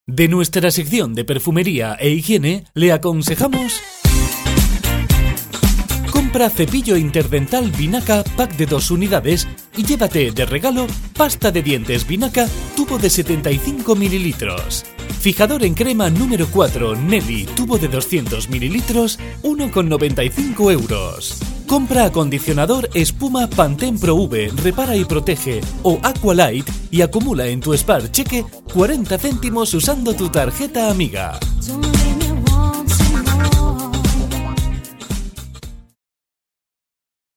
De nuestra sección de perfumería e higiene, le aconsejamos... Compra cepillo interdental Vinaca pack de 2 unidades y llévate de regalo pasta de dientes Vinaca tubo de 75 mililitros. Fijador en crema número 4 Nelly tubo de 200 mililitros, 1,95 euros. Compra acondicionador espuma Pantene Pro V, repara y protege o Aqualight y acumula en tu Spar Cheque 40 céntimos usando tu tarjeta amiga.